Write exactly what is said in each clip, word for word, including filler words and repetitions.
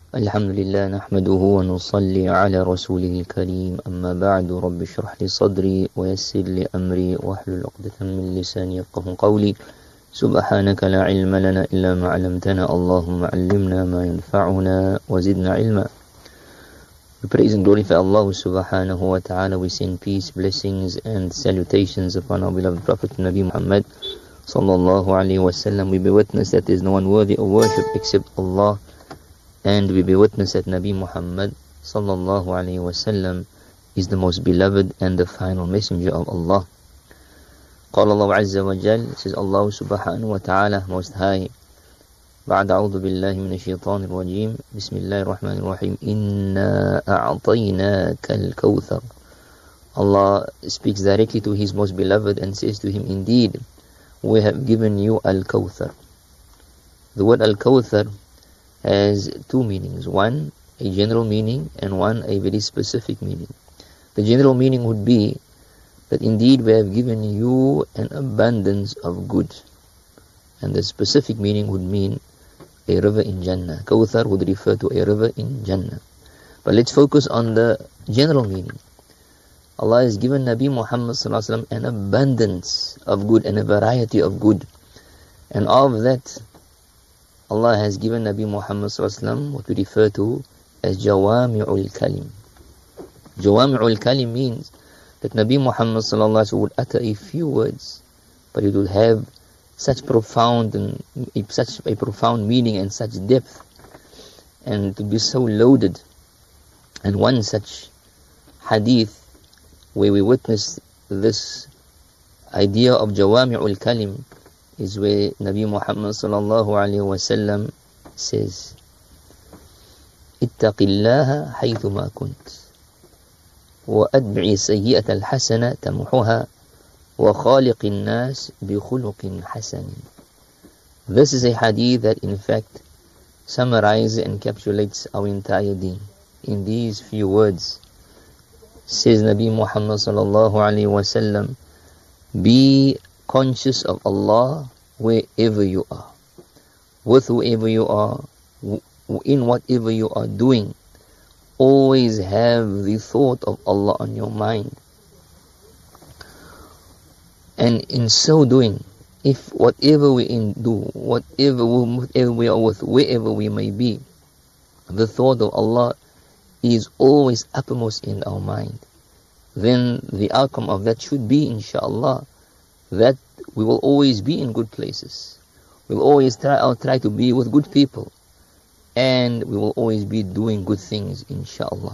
الحمد لله نحمده ونصلي على رسوله الكريم أما بعد رب اشرح لي صدري ويسر لي أمري واحلل عقدة من لساني يفقهوا قولي سبحانك لا علم لنا إلا ما علمتنا اللهم علمنا ما ينفعنا وزدنا علما. We praise and glorify Allah subhanahu wa ta'ala. We send peace, blessings and salutations upon our beloved Prophet Nabi Muhammad sallallahu alayhi wa sallam. We bear witness that there is no one worthy of worship except Allah, and we bear witness that Nabi Muhammad sallallahu alayhi wa sallam is the most beloved and the final messenger of Allah. قال الله عز وجل, says Allah subhanahu wa ta'ala most high, بعد أعوذ بالله من الشيطان الرجيم بسم الله الرحمن الرحيم إنا أعطيناك الكوثر. Allah speaks directly to His most beloved and says to him, indeed we have given you Al-Kawthar. The word Al-Kawthar has two meanings, one a general meaning and one a very specific meaning. The general meaning would be that indeed we have given you an abundance of good, and the specific meaning would mean a river in Jannah. Kawthar would refer to a river in Jannah. But let's focus on the general meaning. Allah has given Nabi Muhammad sallallahu alaihi wasallam an abundance of good and a variety of good, and of that Allah has given Nabi Muhammad sallallahu alaihi wasallam what we refer to as Jawami'ul Kalim. Jawami'ul Kalim means that Nabi Muhammad sallallahu alaihi wasallam would utter a few words, but it would have such profound and such a profound meaning and such depth, and to be so loaded. And one such hadith where we witness this idea of Jawami'ul Kalim is where Nabi Muhammad sallallahu alaihi wasallam says, ittaqillaha haythuma kunt wa adbi'i sayyi'ata al-hasana tamhuha wa khaliqin nas bi khuluqin hasan. This is a hadith that in fact summarizes and encapsulates our entire deen in these few words. Says Nabi Muhammad sallallahu alaihi wasallam, be conscious of Allah wherever you are, with whoever you are, in whatever you are doing. Always have the thought of Allah on your mind, and in so doing, if whatever we in do, whatever, whatever we are with, wherever we may be, the thought of Allah is always uppermost in our mind, then the outcome of that should be, inshallah, that we will always be in good places. We will always try, I'll try to be with good people, and we will always be doing good things, inshallah.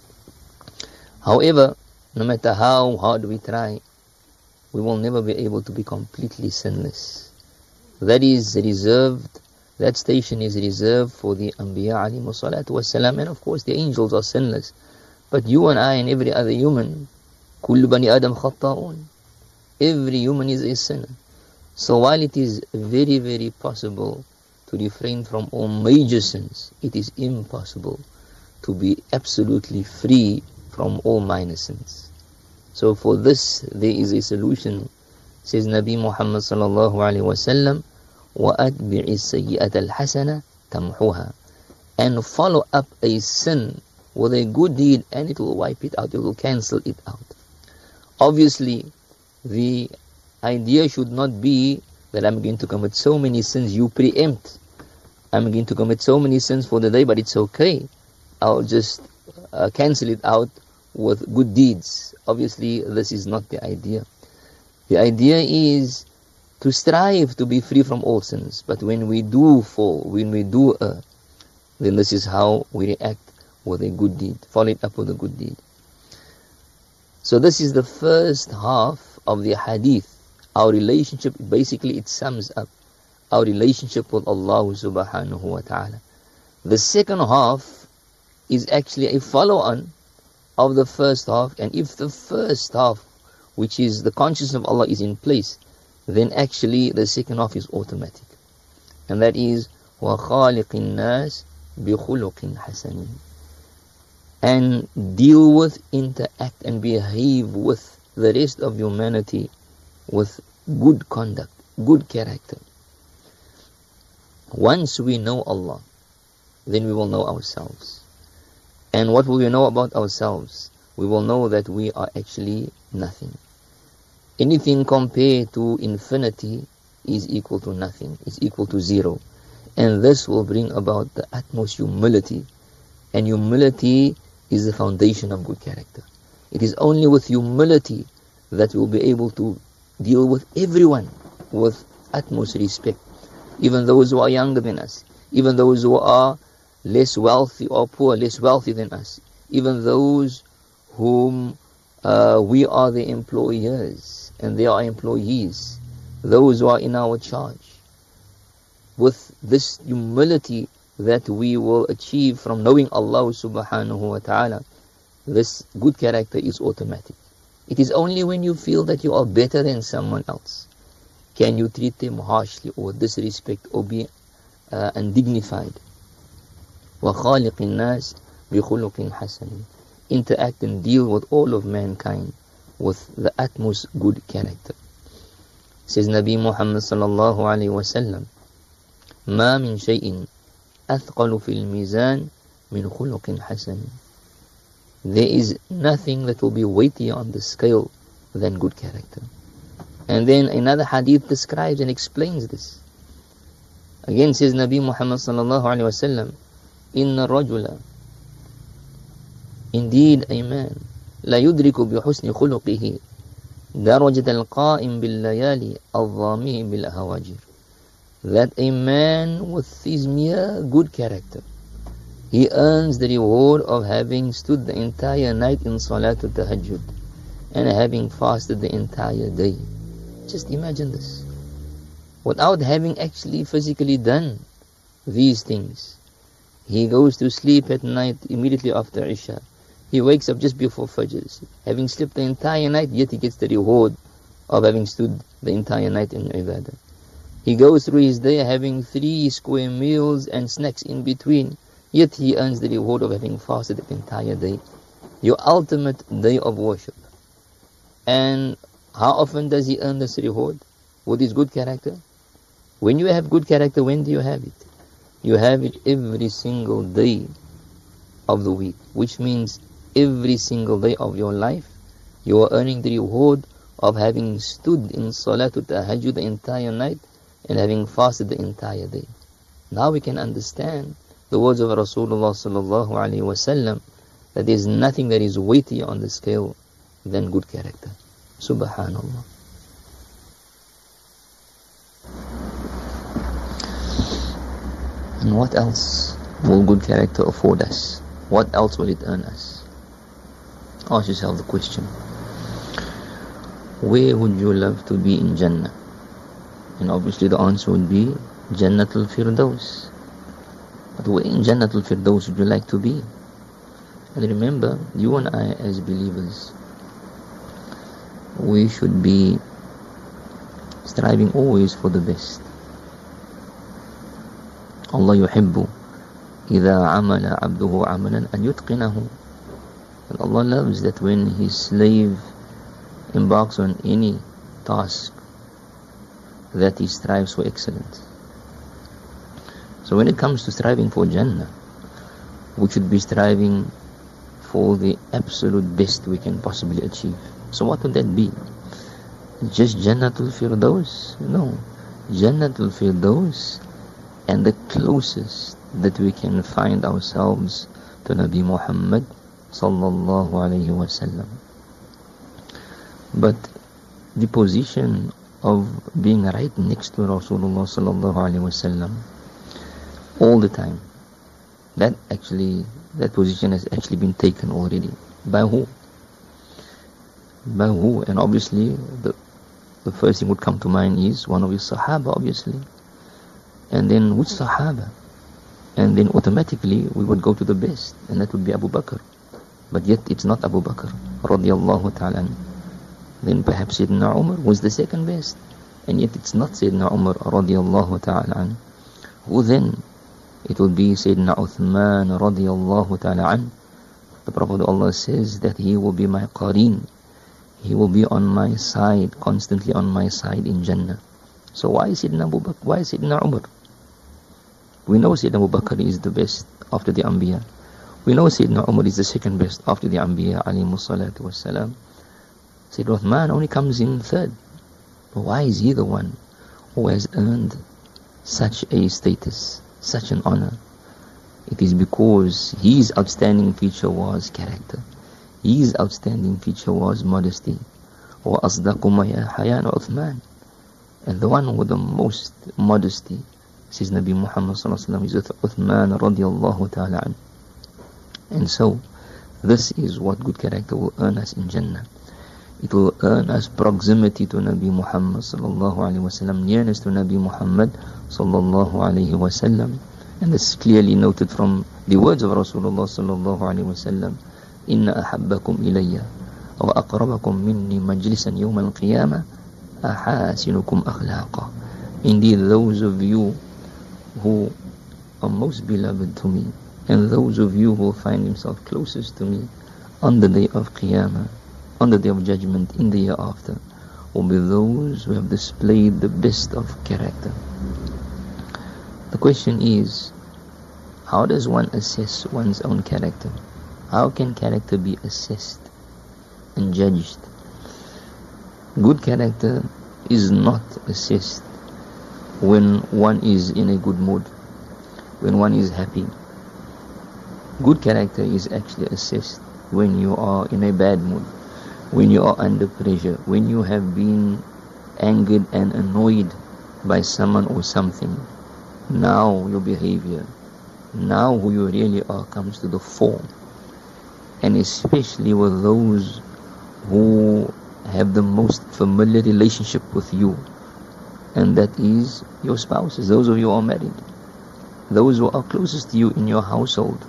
However, no matter how hard we try, we will never be able to be completely sinless. That is reserved, that station is reserved for the Anbiya alayhimu salatu wassalam, and of course the angels are sinless. But you and I and every other human, kullu bani adam khatta'un, every human is a sinner. So while it is very very possible to refrain from all major sins, it is impossible to be absolutely free from all minor sins. So for this there is a solution, says Nabi Muhammad sallallahu alaihi wasallam, وَأَتْبِعِ السَّيِّئَةَ الْحَسَنَةَ تَمْحُوهَا, and follow up a sin with a good deed, and it will wipe it out, it will cancel it out. Obviously, the idea should not be that I'm going to commit so many sins, you preempt. I'm going to commit so many sins for the day, but it's okay, I'll just uh, cancel it out with good deeds. Obviously, this is not the idea. The idea is to strive to be free from all sins. But when we do fall, when we do err, then this is how we react with a good deed. Follow it up with a good deed. So this is the first half of the hadith. Our relationship, basically it sums up our relationship with Allah subhanahu wa ta'ala. The second half is actually a follow-on of the first half, and if the first half, which is the consciousness of Allah, is in place, then actually the second half is automatic, and that is وَخَالِقِ النَّاسِ بِخُلُقٍ حَسَنٍ, and deal with, interact and behave with the rest of humanity with good conduct, good character. Once we know Allah, then we will know ourselves. And what will we know about ourselves? We will know that we are actually nothing. Anything compared to infinity is equal to nothing, is equal to zero. And this will bring about the utmost humility. And humility is the foundation of good character. It is only with humility that we will be able to deal with everyone with utmost respect. Even those who are younger than us, even those who are less wealthy or poor, less wealthy than us, even those whom uh, we are the employers and they are employees, those who are in our charge. With this humility that we will achieve from knowing Allah subhanahu wa ta'ala, this good character is automatic. It is only when you feel that you are better than someone else can you treat them harshly or disrespect or be uh, undignified. وَخَالِقِ النَّاسِ بِخُلُقٍ حَسَنٍ. Interact and deal with all of mankind with the utmost good character. Says Nabi Muhammad sallallahu alayhi wa sallam, مَا مِن شَيْءٍ أَثْقَلُ فِي الْمِيزَانِ مِنْ خُلُقٍ حَسَنٍ. There is nothing that will be weightier on the scale than good character. And then another hadith describes and explains this. Again says Nabi Muhammad sallallahu alayhi wa sallam, إِنَّ الرَّجُلَ, indeed a man, لَا يُدْرِكُ بِحُسْنِ خُلُقِهِ دَرَجَةَ الْقَائِمِ بِاللَّيَالِ الظَّامِهِ بِالْأَهَوَاجِرِ. That a man with his mere good character, he earns the reward of having stood the entire night in Salatul Tahajjud and having fasted the entire day. Just imagine this. Without having actually physically done these things. He goes to sleep at night immediately after Isha. He wakes up just before Fajr, having slept the entire night, yet he gets the reward of having stood the entire night in Ibadah. He goes through his day having three square meals and snacks in between, yet he earns the reward of having fasted the entire day. Your ultimate day of worship. And how often does he earn this reward? With his good character? When you have good character, when do you have it? You have it every single day of the week, which means every single day of your life, you are earning the reward of having stood in Salatul Tahajjud the entire night and having fasted the entire day. Now we can understand the words of Rasulullah sallallahu alaihi wasallam that there is nothing that is weightier on the scale than good character. Subhanallah. And what else will good character afford us? What else will it earn us? Ask yourself the question. Where would you love to be in Jannah? And obviously the answer would be Jannatul Firdaus. But where in Jannatul Firdaus would you like to be? And remember, you and I as believers, we should be striving always for the best. Allah yuhibbu إِذَا عَمَلَ عَبْدُهُ عَمَلًا أَنْ يُتْقِنَهُ. And Allah loves that when His slave embarks on any task, that he strives for excellence. So when it comes to striving for Jannah, we should be striving for the absolute best we can possibly achieve. So what would that be? Just Jannatul Firdaus? No. Jannatul Firdaus and the closest that we can find ourselves to Nabi Muhammad sallallahu alayhi wa sallam. But the position of being right next to Rasulullah sallallahu alayhi wa sallam all the time, that actually, that position has actually been taken already. By who? By who? And obviously the, the first thing would come to mind is one of his Sahaba, obviously. And then which Sahaba? And then automatically we would go to the best, and that would be Abu Bakr. But yet it's not Abu Bakr radiyallahu ta'ala. Then perhaps Sayyidina Umar was the second best, and yet it's not Sayyidina Umar radiyallahu ta'ala. Who then? It will be Sayyidina Uthman radiyallahu ta'ala. The Prophet of Allah says that he will be my qareen. He will be on my side, constantly on my side in Jannah. So why Sayyidina Abu Bakr? Why Sayyidina Umar? We know Sayyidina Abu Bakr is the best after the Anbiya. We know Sayyidina Umar is the second best after the Anbiya alayhimu salatu wassalam. Sayyidina Uthman only comes in third. But why is he the one who has earned such a status, such an honor? It is because his outstanding feature was character. His outstanding feature was modesty. وَأَصْدَقُ مَا يَحْيَانُ Uthman. And the one with the most modesty, says Nabi Muhammad sallallahu alaihi wasallam, is Uthman radiallahu ta'ala an. And so, this is what good character will earn us in Jannah. It will earn us proximity to Nabi Muhammad sallallahu alaihi wasallam, nearness to Nabi Muhammad sallallahu alaihi wasallam. And this is clearly noted from the words of Rasulullah sallallahu alaihi wasallam. Inna ahabbakum ilayya wa aqrabakum minni majlisan yawm al-qiyamah ahasinukum akhlaqa. Indeed, those of you who are most beloved to me, and those of you who will find himself closest to me on the day of Qiyamah, on the day of judgment, in the year after, will be those who have displayed the best of character. The question is, how does one assess one's own character? How can character be assessed and judged? Good character is not assessed when one is in a good mood, when one is happy. Good character is actually assessed when you are in a bad mood, when you are under pressure, when you have been angered and annoyed by someone or something. Now your behavior, now who you really are, comes to the fore. And especially with those who have the most familiar relationship with you, and that is your spouses, those of you who are married, those who are closest to you in your household.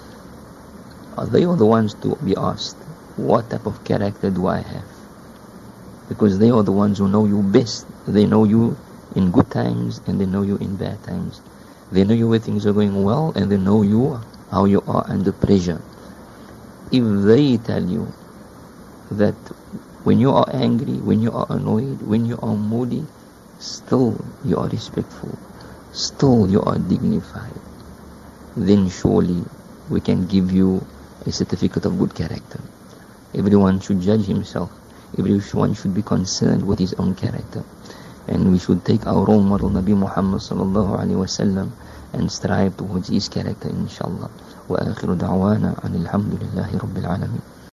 They are the ones to be asked, what type of character do I have? Because they are the ones who know you best. They know you in good times and they know you in bad times. They know you when things are going well, and they know you how you are under pressure. If they tell you that when you are angry, when you are annoyed, when you are moody, still you are respectful, still you are dignified, then surely we can give you a certificate of good character. Everyone should judge himself. Everyone should be concerned with his own character. And we should take our role model, Nabi Muhammad sallallahu alaihi wasallam, and strive towards his character, inshallah. Wa akhiru da'wana anil hamdulillahi rabbil alamin.